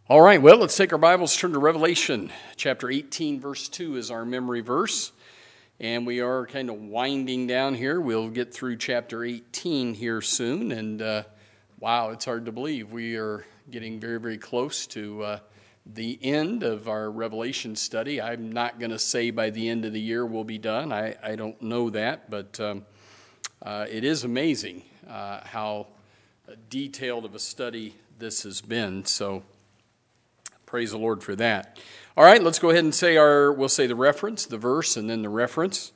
All right, well, let's take our Bibles, turn to Revelation. Chapter 18, verse 2 is our memory verse. And we are kind of winding down here. We'll get through chapter 18 here soon. And wow, it's hard to believe. We are getting very, very close to the end of our Revelation study. I'm not going to say by the end of the year we'll be done. I don't know that. But it is amazing how detailed of a study this has been. So praise the Lord for that. All right, let's go ahead and say we'll say the reference, the verse, and then the reference,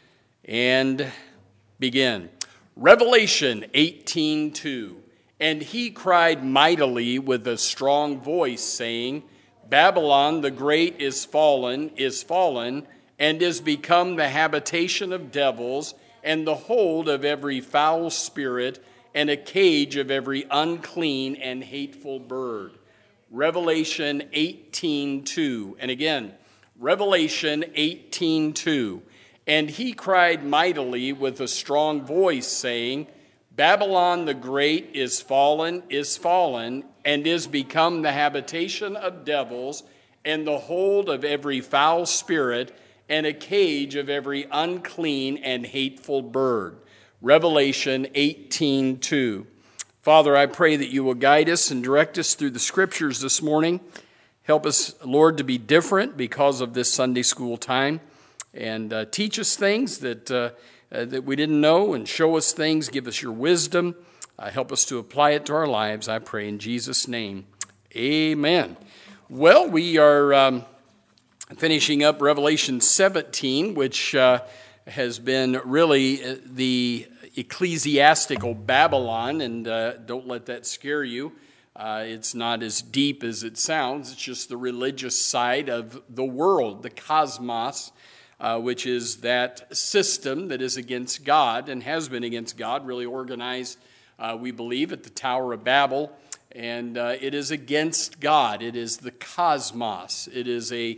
and begin. Revelation 18:2. And he cried mightily with a strong voice, saying, Babylon the great is fallen, and is become the habitation of devils, and the hold of every foul spirit, and a cage of every unclean and hateful bird. Revelation 18:2. And again, Revelation 18:2. And he cried mightily with a strong voice, saying, Babylon the great is fallen, and is become the habitation of devils, and the hold of every foul spirit, and a cage of every unclean and hateful bird. Revelation 18:2. Father, I pray that you will guide us and direct us through the scriptures this morning. Help us, Lord, to be different because of this Sunday school time. And teach us things that we didn't know, and show us things. Give us your wisdom. Help us to apply it to our lives, I pray in Jesus' name. Amen. Well, we are finishing up Revelation 17, which has been really the ecclesiastical Babylon, and don't let that scare you. It's not as deep as it sounds. It's just the religious side of the world, the cosmos, which is that system that is against God and has been against God, really organized, we believe, at the Tower of Babel, and it is against God. It is the cosmos. It is a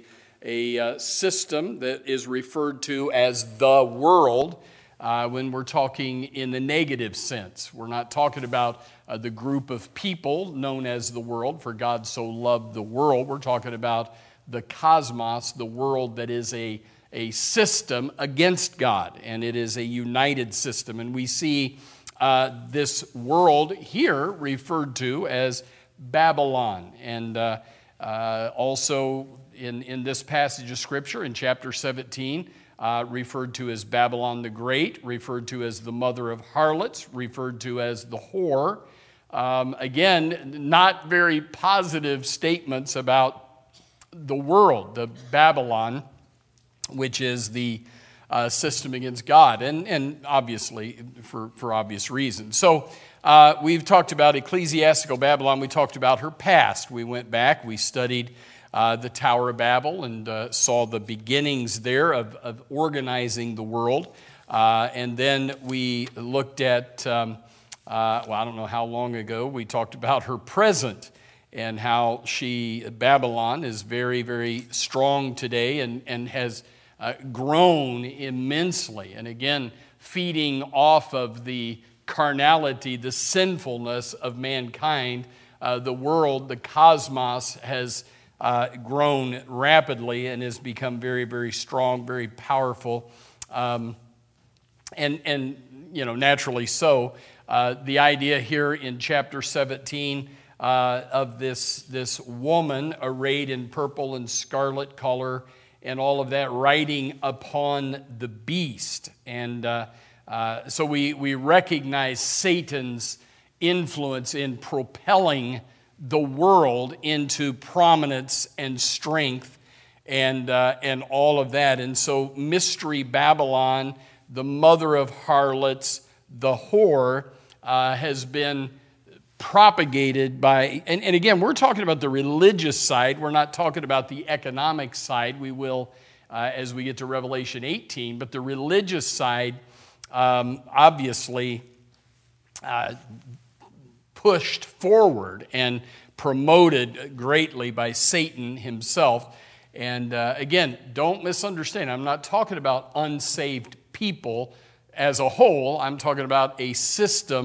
system that is referred to as the world. When we're talking in the negative sense. We're not talking about the group of people known as the world, for God so loved the world. We're talking about the cosmos, the world that is a system against God, and it is a united system. And we see this world here referred to as Babylon. And also in this passage of Scripture, in chapter 17, referred to as Babylon the Great, referred to as the mother of harlots, referred to as the whore. Again, not very positive statements about the world, the Babylon, which is the system against God, and obviously for obvious reasons. So we've talked about ecclesiastical Babylon. We talked about her past. We went back, we studied the Tower of Babel, and saw the beginnings there of organizing the world. And then we looked at, I don't know how long ago, we talked about her present and how Babylon is very, very strong today and has grown immensely. And again, feeding off of the carnality, the sinfulness of mankind, the world, the cosmos has grown rapidly and has become very, very strong, very powerful, and naturally so. The idea here in chapter 17 of this woman arrayed in purple and scarlet color and all of that, riding upon the beast, and so we recognize Satan's influence in propelling the world into prominence and strength and all of that. And so Mystery Babylon, the mother of harlots, the whore, has been propagated by, and again, we're talking about the religious side. We're not talking about the economic side. We will as we get to Revelation 18, but the religious side obviously pushed forward and promoted greatly by Satan himself. And again, don't misunderstand. I'm not talking about unsaved people as a whole. I'm talking about a system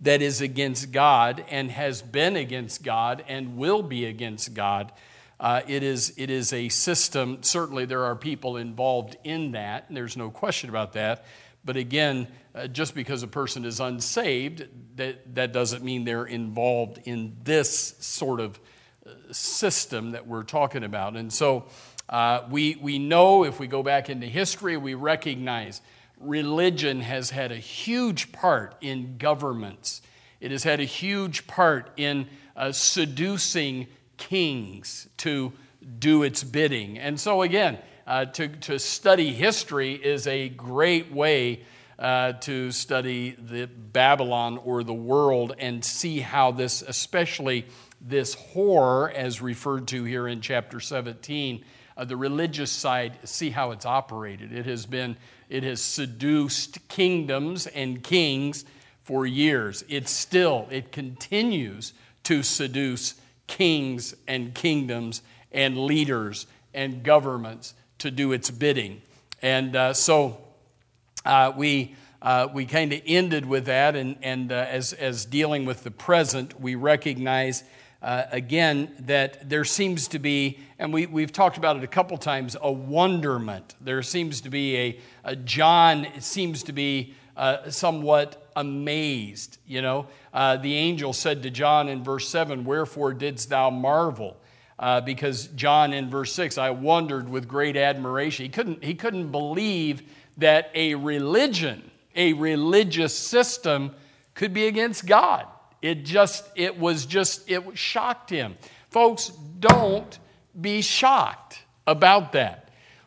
that is against God and has been against God and will be against God. It is a system. Certainly there are people involved in that, and there's no question about that. But again, just because a person is unsaved, that doesn't mean they're involved in this sort of system that we're talking about. And so we know, if we go back into history, we recognize religion has had a huge part in governments. It has had a huge part in seducing kings to do its bidding. And so again, to study history is a great way to study the Babylon or the world and see how this, especially this whore, as referred to here in chapter 17, the religious side, see how it's operated. It has seduced kingdoms and kings for years. It continues to seduce kings and kingdoms and leaders and governments to do its bidding. And so we kind of ended with that, and as dealing with the present, we recognize again that there seems to be, and we've talked about it a couple times, a wonderment. There seems to be John seems to be somewhat amazed. The angel said to John in verse 7, "Wherefore didst thou marvel?" Because John in verse 6, "I wondered with great admiration." He couldn't believe that a religious system could be against God. It shocked him. Folks, don't be shocked about that.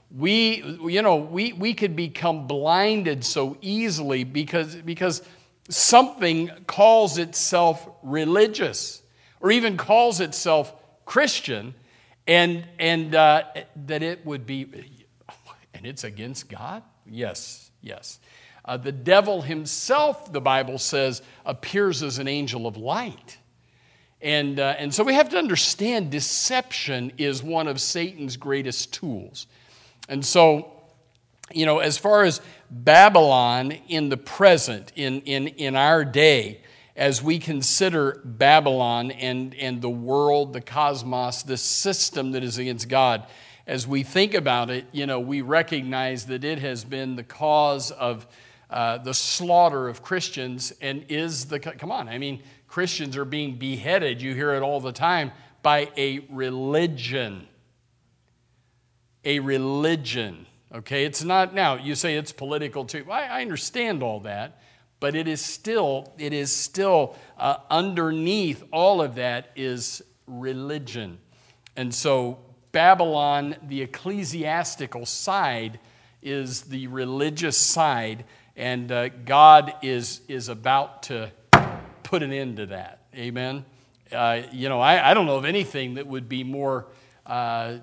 We could become blinded so easily because something calls itself religious or even calls itself Christian, and that it would be, and it's against God? Yes. The devil himself, the Bible says, appears as an angel of light. And so we have to understand deception is one of Satan's greatest tools. And so, as far as Babylon in the present, in our day, as we consider Babylon and the world, the cosmos, the system that is against God, as we think about it, we recognize that it has been the cause of the slaughter of Christians, and Christians are being beheaded, you hear it all the time, by a religion. A religion, okay? It's not, now, you say it's political too. I understand all that, but it is still underneath all of that is religion. And so Babylon, the ecclesiastical side, is the religious side, and God is about to put an end to that. Amen? I don't know of anything that would be more, and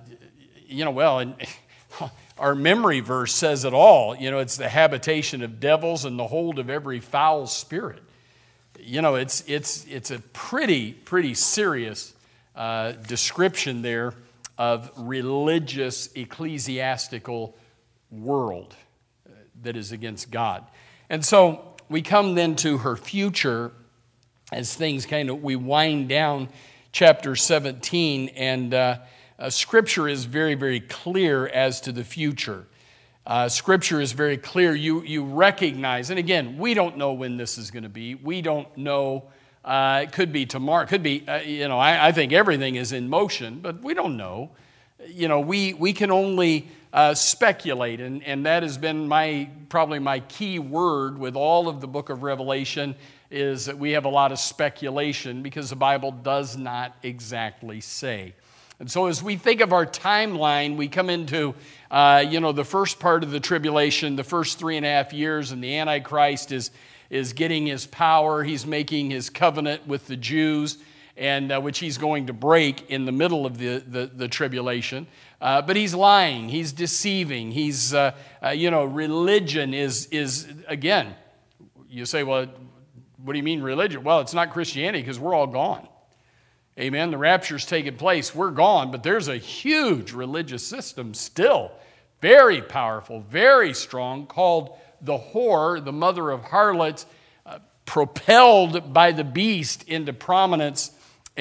our memory verse says it all. It's the habitation of devils and the hold of every foul spirit. It's a pretty serious description there of religious ecclesiastical world that is against God. And so we come then to her future as things we wind down chapter 17, and Scripture is very, very clear as to the future. Scripture is very clear. You recognize, and again, we don't know when this is going to be. We don't know. It could be tomorrow. It could be, I think everything is in motion, but we don't know. We can only speculate, and that has been probably my key word with all of the book of Revelation, is that we have a lot of speculation because the Bible does not exactly say. And so as we think of our timeline, we come into, the first part of the tribulation, the first 3.5 years, and the Antichrist is getting his power. He's making his covenant with the Jews, and which he's going to break in the middle of the tribulation. But he's lying. He's deceiving. He's, religion is, again, you say, well, what do you mean religion? Well, it's not Christianity because we're all gone. Amen. The rapture's taken place. We're gone, but there's a huge religious system still, very powerful, very strong, called the whore, the mother of harlots. propelled by the beast into prominence.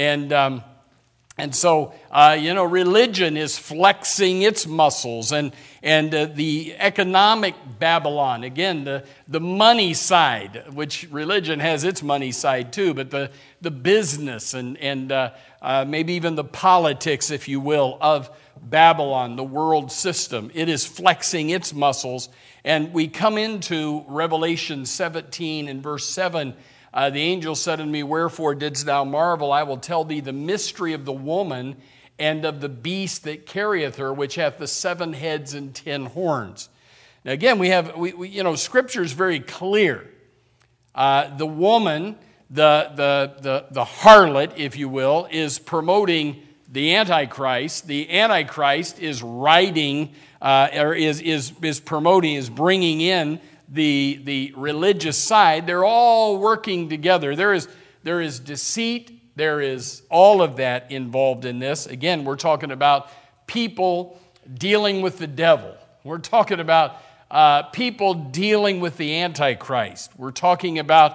And so, religion is flexing its muscles, and the economic Babylon, again, the money side, which religion has its money side too, but the business and maybe even the politics, if you will, of Babylon, the world system, it is flexing its muscles. And we come into Revelation 17 and verse 7. The angel said unto me, Wherefore didst thou marvel? I will tell thee the mystery of the woman and of the beast that carrieth her, which hath the 7 heads and 10 horns. Now again, Scripture is very clear. The woman, the harlot, if you will, is promoting the Antichrist. The Antichrist is riding, is promoting, is bringing in the religious side. They're all working together. There is deceit. There is all of that involved in this. Again, we're talking about people dealing with the devil. We're talking about people dealing with the Antichrist. We're talking about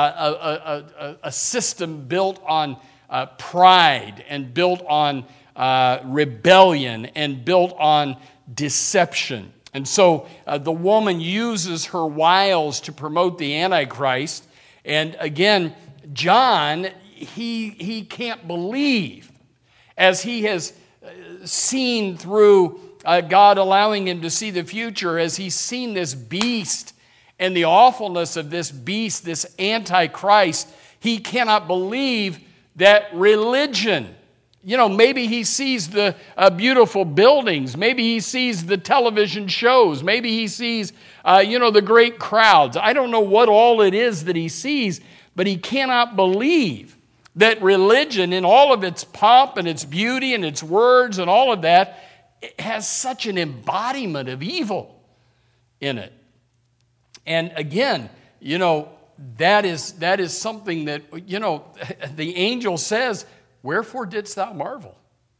a system built on pride and built on rebellion and built on deception. And so the woman uses her wiles to promote the Antichrist. And again, John, he can't believe, as he has seen through God allowing him to see the future, as he's seen this beast and the awfulness of this beast, this Antichrist, he cannot believe that religion, maybe he sees the beautiful buildings. Maybe he sees the television shows. Maybe he sees, the great crowds. I don't know what all it is that he sees, but he cannot believe that religion, in all of its pomp and its beauty and its words and all of that, it has such an embodiment of evil in it. And again, that is something that, the angel says, Wherefore didst thou marvel?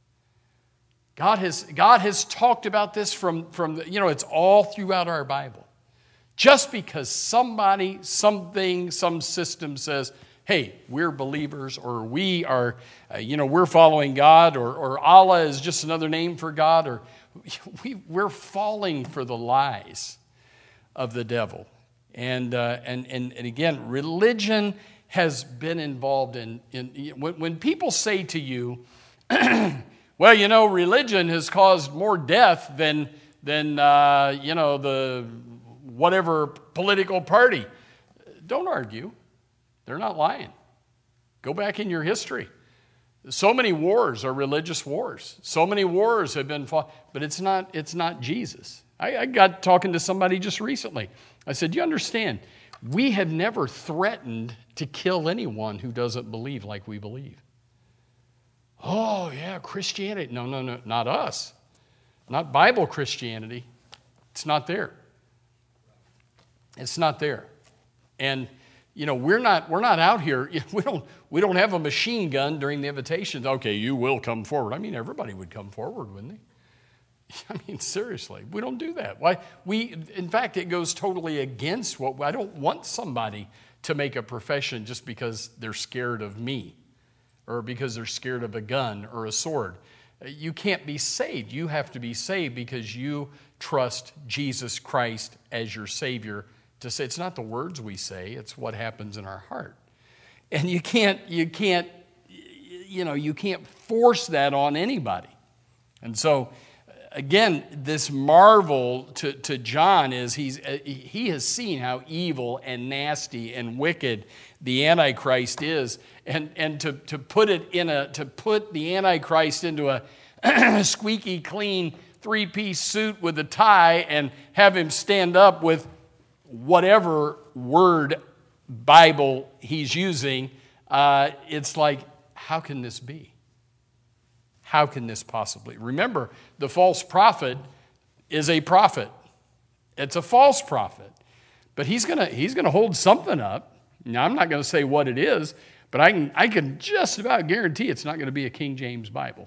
God has talked about this from it's all throughout our Bible. Just because somebody, something, some system says, hey, we're believers, or we are, we're following God, or Allah is just another name for God, or we're falling for the lies of the devil. And again, religion has been involved in when people say to you, well, religion has caused more death than the whatever political party. Don't argue. They're not lying. Go back in your history. So many wars are religious wars. So many wars have been fought, but it's not Jesus. I got talking to somebody just recently. I said, you understand, we have never threatened to kill anyone who doesn't believe like we believe. Oh, yeah, Christianity. No, not us. Not Bible Christianity. It's not there. It's not there. And, we're not out here. We don't have a machine gun during the invitations. Okay, you will come forward. I mean, everybody would come forward, wouldn't they? I mean, seriously, we don't do that. Why? In fact, it goes totally against I don't want somebody to make a profession just because they're scared of me or because they're scared of a gun or a sword. You can't be saved. You have to be saved because you trust Jesus Christ as your Savior. To say it's not the words we say, it's what happens in our heart. And you can't force that on anybody. And so, again, this marvel to John is he has seen how evil and nasty and wicked the Antichrist is, and to put the Antichrist into a squeaky clean 3-piece suit with a tie and have him stand up with whatever word Bible he's using, it's like, how can this be? How can this possibly? Remember, the false prophet is a prophet. It's a false prophet. But he's gonna hold something up. Now, I'm not going to say what it is, but I can just about guarantee it's not going to be a King James Bible.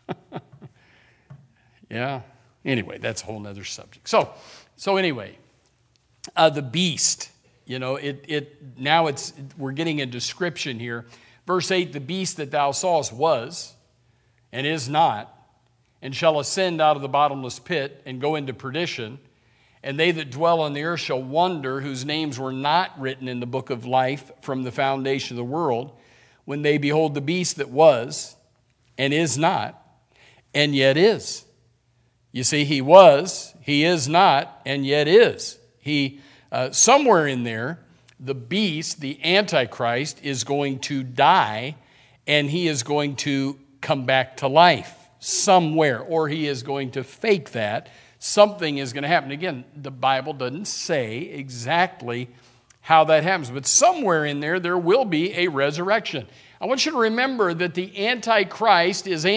Yeah. Anyway, that's a whole other subject. So anyway, the beast. We're getting a description here. Verse 8, the beast that thou sawest was and is not, and shall ascend out of the bottomless pit and go into perdition. And they that dwell on the earth shall wonder, whose names were not written in the book of life from the foundation of the world, when they behold the beast that was and is not, and yet is. You see, he was, he is not, and yet is. Somewhere in there, the beast, the Antichrist, is going to die, and he is going to come back to life somewhere, or he is going to fake that. Something is going to happen. Again, the Bible doesn't say exactly how that happens, but somewhere in there will be a resurrection. I want you to remember that the Antichrist is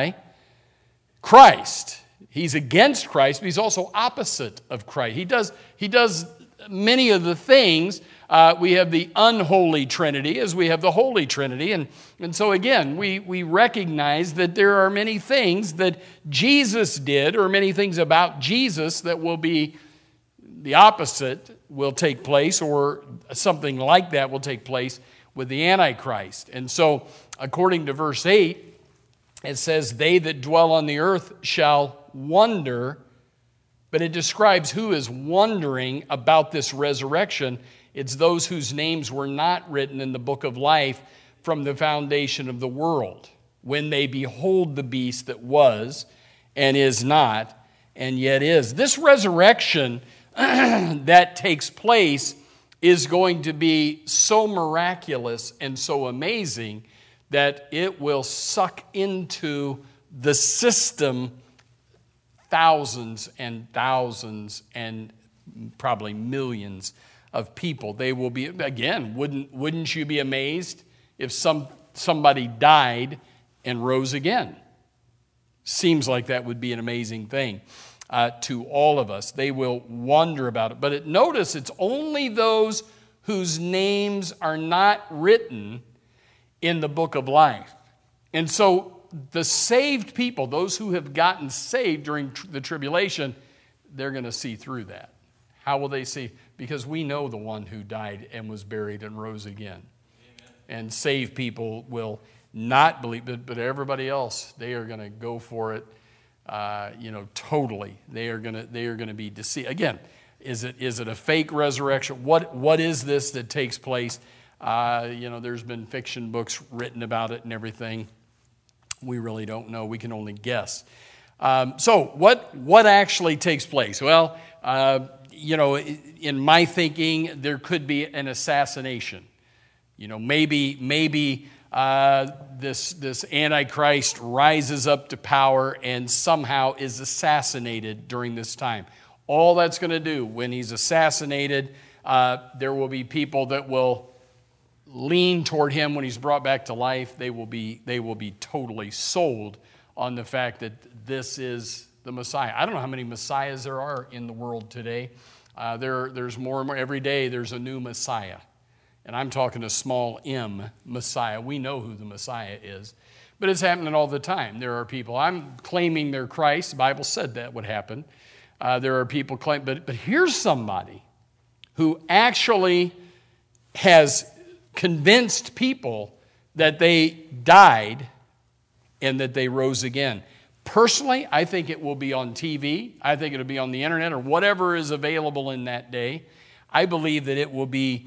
anti-Christ. He's against Christ, but he's also opposite of Christ. He does many of the things. We have the unholy Trinity as we have the Holy Trinity. And so again, we recognize that there are many things that Jesus did, or many things about Jesus that will be the opposite will take place, or something like that will take place with the Antichrist. And so according to verse 8, it says, they that dwell on the earth shall wonder, but it describes who is wondering about this resurrection. It's those whose names were not written in the book of life from the foundation of the world, when they behold the beast that was and is not and yet is. This resurrection that takes place is going to be so miraculous and so amazing that it will suck into the system thousands and thousands and probably millions of people. They will be, again, wouldn't you be amazed if somebody died and rose again? Seems like that would be an amazing thing to all of us. They will wonder about it. But notice it's only those whose names are not written in the book of life. And so the saved people, those who have gotten saved during the tribulation, they're going to see through that. How will they see? Because we know the one who died and was buried and rose again. Amen. And saved people will not believe, but everybody else, they are going to go for it, totally. They are going to be deceived. Again, is it a fake resurrection? What is this that takes place? There's been fiction books written about it and everything. We really don't know. We can only guess. So what actually takes place? Well, in my thinking, there could be an assassination. Maybe this Antichrist rises up to power and somehow is assassinated during this time. All that's going to do when he's assassinated, there will be people that will lean toward him when he's brought back to life. They will be totally sold on the fact that this is the Messiah. I don't know how many Messiahs there are in the world today. There's more and more. Every day there's a new Messiah. And I'm talking a small m Messiah. We know who the Messiah is. But it's happening all the time. There are people, I'm claiming they're Christ. The Bible said that would happen. There are people claim, but here's somebody who actually has convinced people that they died and that they rose again. Personally, I think it will be on TV. I think it'll be on the internet or whatever is available in that day. I believe that it will be,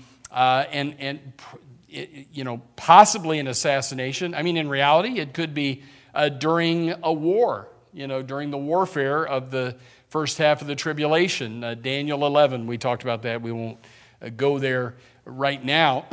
possibly an assassination. I mean, in reality, it could be during a war, during the warfare of the first half of the tribulation. Daniel 11, we talked about that. We won't go there right now.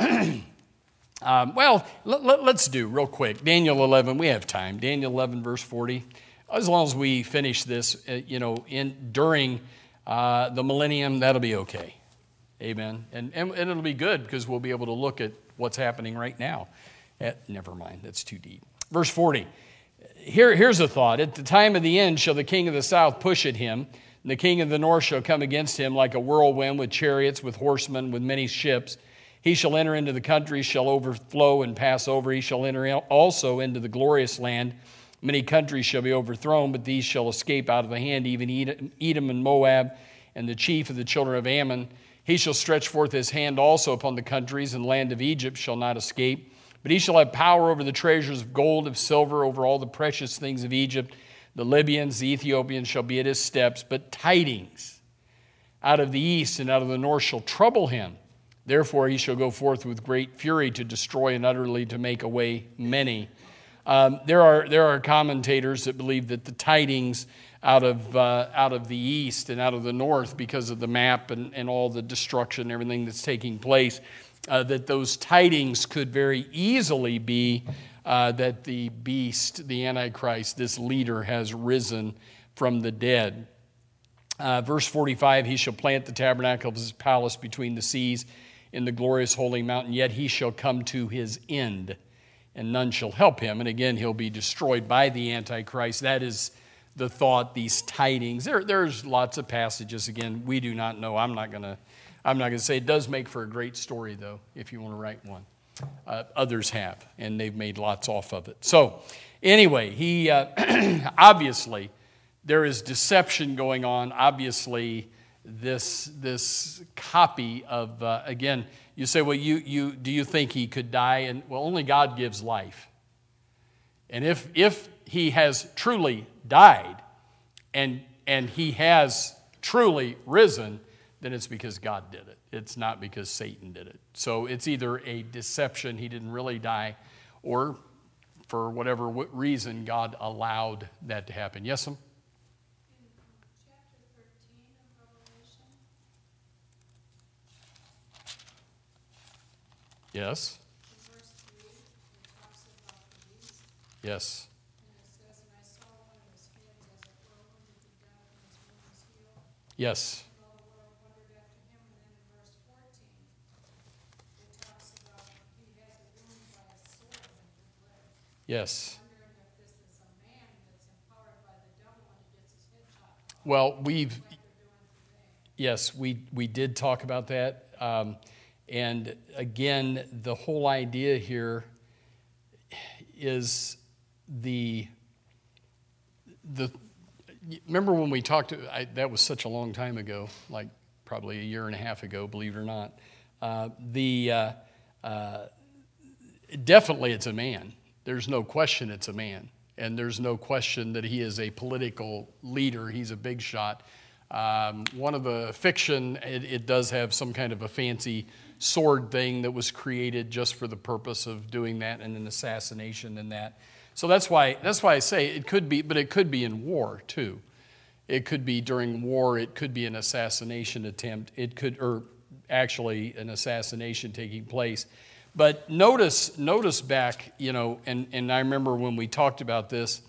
Let's do real quick. Daniel 11, we have time. Daniel 11, verse 40. As long as we finish this, during the millennium, that'll be okay. Amen. And it'll be good because we'll be able to look at what's happening right now. Never mind, that's too deep. Verse 40. Here's a thought. At the time of the end shall the king of the south push at him, and the king of the north shall come against him like a whirlwind with chariots, with horsemen, with many ships. He shall enter into the country, shall overflow and pass over. He shall enter also into the glorious land. Many countries shall be overthrown, but these shall escape out of the hand, even Edom and Moab, and the chief of the children of Ammon. He shall stretch forth his hand also upon the countries, and the land of Egypt shall not escape. But he shall have power over the treasures of gold, of silver, over all the precious things of Egypt. The Libyans, the Ethiopians shall be at his steps. But tidings out of the east and out of the north shall trouble him. Therefore he shall go forth with great fury to destroy and utterly to make away many. There are commentators that believe that the tidings out of the east and out of the north, because of the map and all the destruction and everything that's taking place, that those tidings could very easily be that the beast, the Antichrist, this leader, has risen from the dead. Verse 45, he shall plant the tabernacle of his palace between the seas in the glorious holy mountain, yet he shall come to his end, and none shall help him. And again, he'll be destroyed by the Antichrist. That is the thought, these tidings. There's lots of passages. Again, we do not know. I'm not gonna say. It does make for a great story, though, if you want to write one. Others have, and they've made lots off of it. So, anyway, he obviously there is deception going on. Obviously, this copy of again, you say, well, you do you think he could die? And well, only God gives life. And if he has truly died and he has truly risen, then it's because God did it. It's not because Satan did it. So it's either a deception, he didn't really die, or for whatever reason, God allowed that to happen. Yes, ma'am? In chapter 13 of Revelation, Yes. in verse 3, it talks about the beast, Yes. and it says, and I saw one of his heads as it were wounded to death, and his wound was healed. Yes. And all the world wondered after him. And then in verse 14, it talks about he has a wound by a sword and did live. Yes. Wondering if this is a man that's empowered by the devil when he gets his head chopped off, Well, like they're doing today. yes, we did talk about that. And again, the whole idea here is the remember when we talked, that was such a long time ago, like probably a year and a half ago, believe it or not. Definitely it's a man. There's no question it's a man. And there's no question that he is a political leader. He's a big shot. One of the fiction, it does have some kind of a fancy sword thing that was created just for the purpose of doing that, and an assassination and that. So that's why I say it could be, but it could be in war too. It could be during war. It could be an assassination attempt. It could, or actually an assassination taking place. But notice back, and I remember when we talked about this,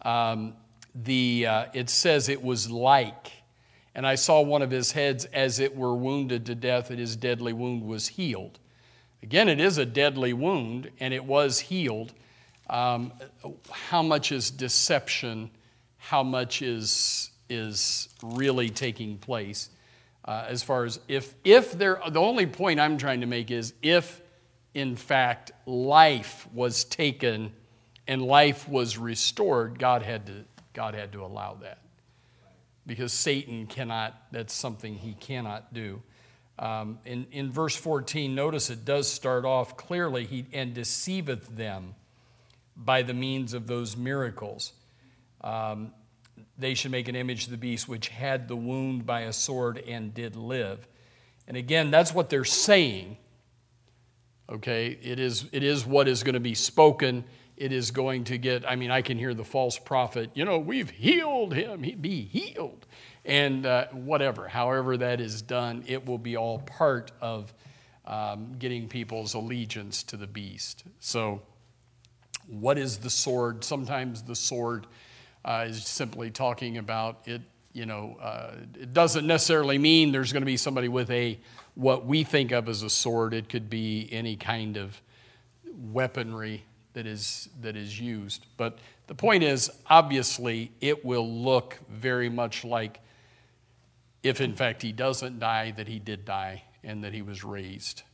it says it was like, and I saw one of his heads as it were wounded to death, and his deadly wound was healed. Again, it is a deadly wound, and it was healed. How much is deception? How much is really taking place? As far as if there, the only point I'm trying to make is if, in fact, life was taken and life was restored, God had to allow that. Because Satan cannot, that's something he cannot do. In verse 14, notice it does start off clearly, and deceiveth them by the means of those miracles. They should make an image of the beast which had the wound by a sword and did live. And again, that's what they're saying. Okay, it is what is going to be spoken. It is going to get, I can hear the false prophet, we've healed him, he be healed. And whatever, however that is done, it will be all part of getting people's allegiance to the beast. So what is the sword? Sometimes the sword is simply talking about it. It doesn't necessarily mean there's going to be somebody with what we think of as a sword. It could be any kind of weaponry that is used. But the point is, obviously, it will look very much like, if in fact he doesn't die, that he did die and that he was raised.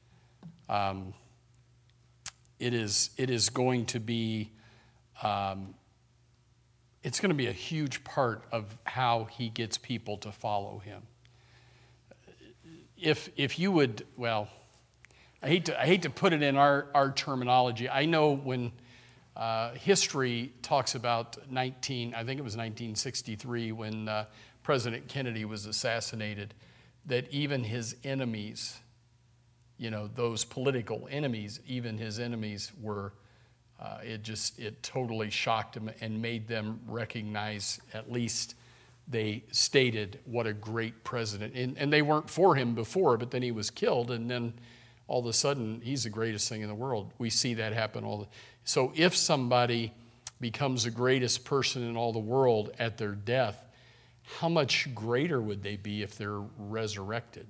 It is going to be, it's going to be a huge part of how he gets people to follow him. if you would, well, I hate to put it in our terminology. I know when history talks about I think it was 1963 when President Kennedy was assassinated, that even his enemies, those political enemies, even his enemies were, it totally shocked them and made them recognize, at least they stated, what a great president. And they weren't for him before, but then he was killed, and then all of a sudden, he's the greatest thing in the world. We see that happen So if somebody becomes the greatest person in all the world at their death, how much greater would they be if they're resurrected?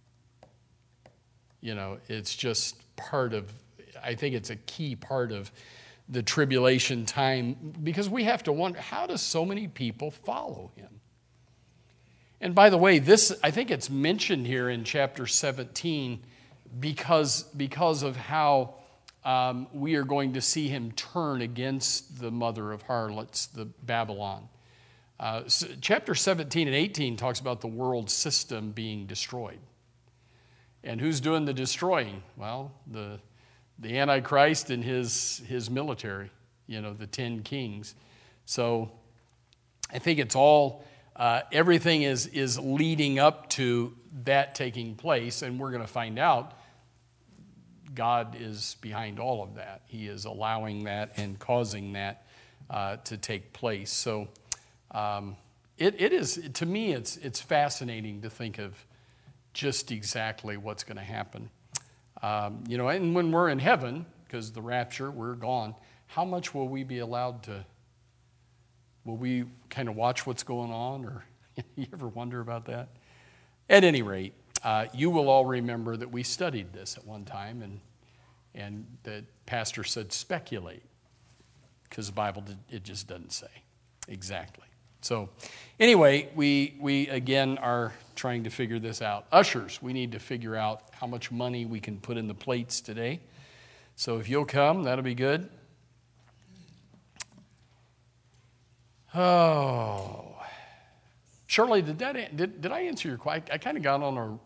It's just I think it's a key part of the tribulation time, because we have to wonder, how do so many people follow him? And by the way, I think it's mentioned here in chapter 17 because of how we are going to see him turn against the mother of harlots, the Babylon. So chapter 17 and 18 talks about the world system being destroyed. And who's doing the destroying? Well, the Antichrist and his military, the 10 kings. So I think it's all, everything is leading up to that taking place, and we're going to find out God is behind all of that. He is allowing that and causing that to take place. So it is, to me, it's fascinating to think of just exactly what's going to happen. And when we're in heaven, because the rapture, we're gone, how much will we be allowed to, will we kind of watch what's going on, or you ever wonder about that? At any rate, you will all remember that we studied this at one time, and the pastor said speculate, because the Bible, it just doesn't say exactly. So anyway, we again are trying to figure this out. Ushers, we need to figure out how much money we can put in the plates today. So if you'll come, that'll be good. Oh, Shirley, did I answer your question? I kind of got on a...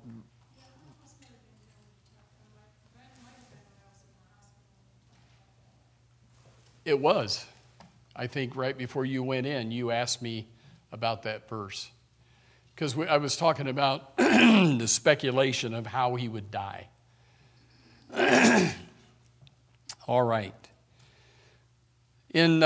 It was. I think right before you went in, you asked me about that verse. Because I was talking about the speculation of how he would die. All right. In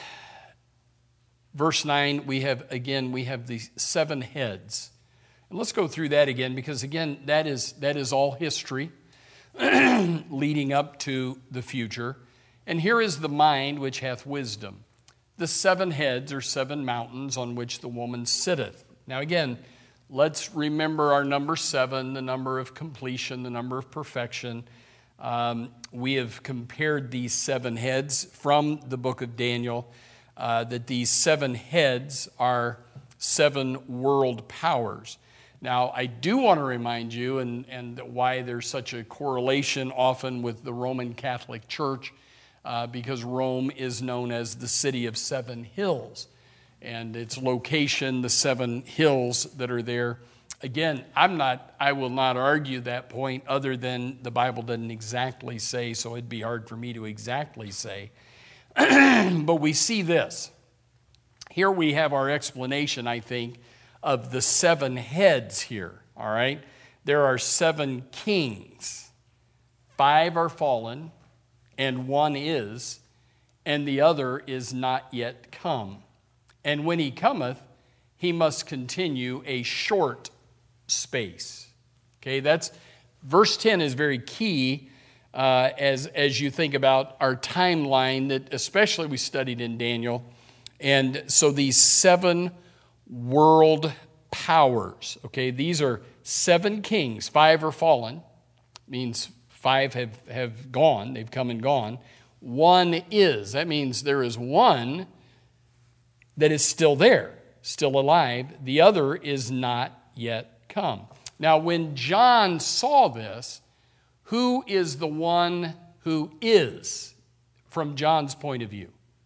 verse 9, we have the 7 heads. And let's go through that again, because again, that is all history leading up to the future. And here is the mind which hath wisdom. The 7 heads are 7 mountains on which the woman sitteth. Now again, let's remember our number 7, the number of completion, the number of perfection. We have compared these 7 heads from the book of Daniel, that these 7 heads are 7 world powers. Now, I do want to remind you, and why there's such a correlation often with the Roman Catholic Church, because Rome is known as the city of 7 hills, and its location, the 7 hills that are there. Again, I will not argue that point, other than the Bible doesn't exactly say, so it'd be hard for me to exactly say. But we see this. Here we have our explanation, I think, of the 7 heads here, all right? There are 7 kings. 5 are fallen, and 1 is, and the other is not yet come. And when he cometh, he must continue a short space. Okay, that's verse 10 is very key as you think about our timeline that especially we studied in Daniel. And so these 7 world powers, okay, these are 7 kings. 5 are fallen, means 5 have gone, they've come and gone. 1 is, that means there is 1 that is still there, still alive. The other is not yet come. Now, when John saw this, who is the one who is, from John's point of view?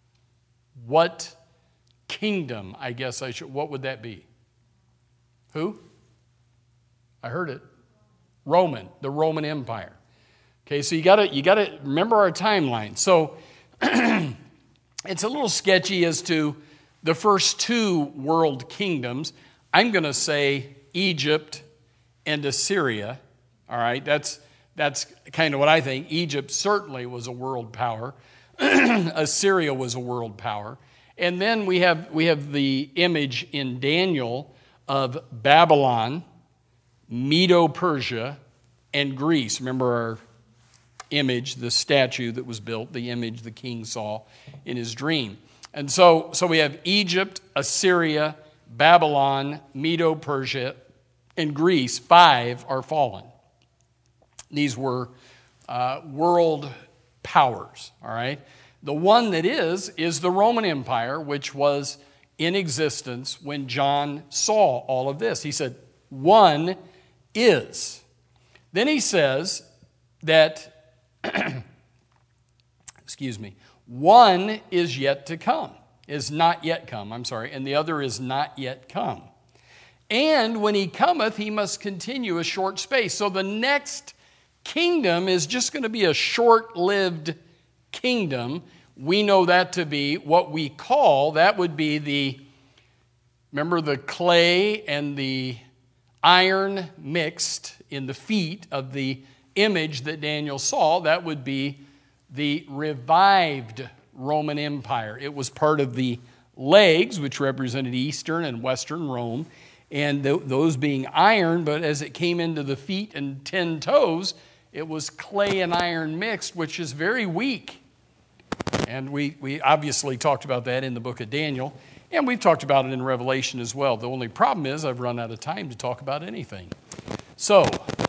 What kingdom, I guess what would that be? Who? I heard it. the Roman Empire. Okay, so you gotta remember our timeline. So it's a little sketchy as to the first two world kingdoms. I'm going to say Egypt and Assyria. All right, that's kind of what I think. Egypt certainly was a world power. Assyria was a world power. And then we have the image in Daniel of Babylon, Medo-Persia, and Greece. Remember our image, the statue that was built, the image the king saw in his dream. And so we have Egypt, Assyria, Babylon, Medo-Persia, and Greece. 5 are fallen. These were world powers, all right? The one that is the Roman Empire, which was in existence when John saw all of this. He said, one is. Then he says that one is yet to come, is not yet come, and the other is not yet come. And when he cometh, he must continue a short space. So the next kingdom is just going to be a short-lived kingdom. We know that to be what we call, that would be remember the clay and the iron mixed in the feet of the image that Daniel saw. That would be the revived Roman Empire. It was part of the legs, which represented Eastern and Western Rome, and those being iron, but as it came into the feet and 10 toes, it was clay and iron mixed, which is very weak. And we obviously talked about that in the book of Daniel, and we've talked about it in Revelation as well. The only problem is I've run out of time to talk about anything. So,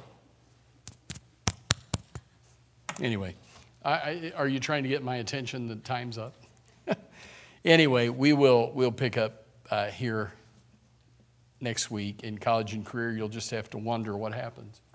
anyway, are you trying to get my attention? The time's up. Anyway, we'll pick up here next week in College and Career. You'll just have to wonder what happens.